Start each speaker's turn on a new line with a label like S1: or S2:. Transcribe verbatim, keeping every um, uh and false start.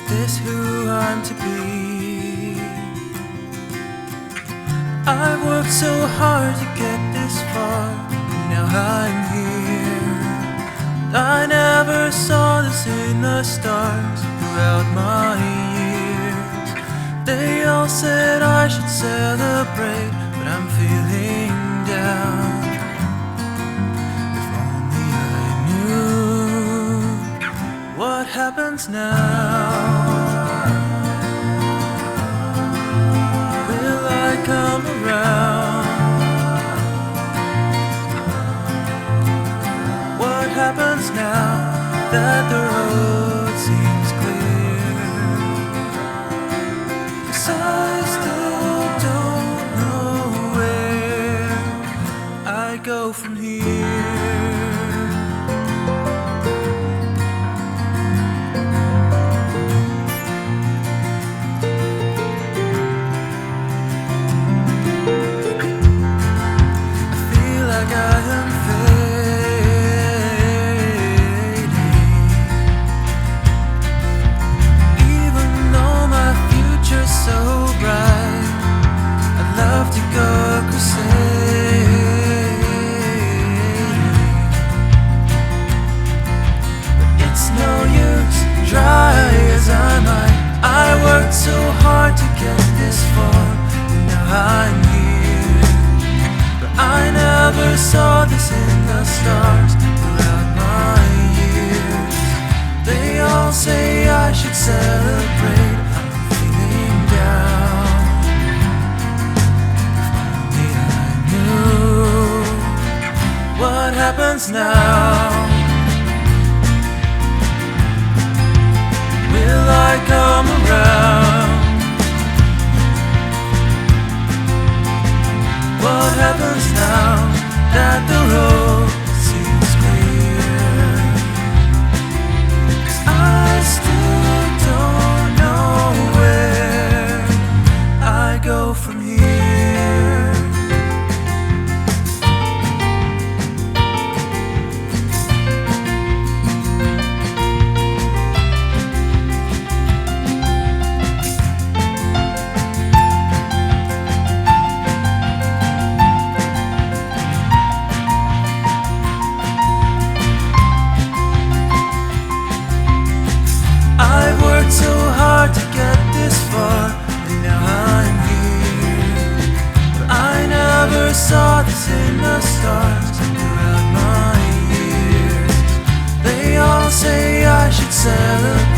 S1: this who I'm to be? I've worked so hard to get this far, and now I'm here. I never saw this in the stars throughout my years. They all said I should celebrate, but I'm feeling down. If only I knew what happens now. Will I come around? What happens now that the road seems clear? 'Cause I still don't know where I go from here. So hard to get this far, and now I'm here. But I never saw this in the stars throughout my years. They all say I should celebrate, I'm feeling down. If only I knew what happens now. Will I come around? What happens now that the road seems clear? 'Cause I still don't know where I go from here. So hard to get this far, and now I'm here. But I never saw this in the stars throughout my years. They all say I should celebrate,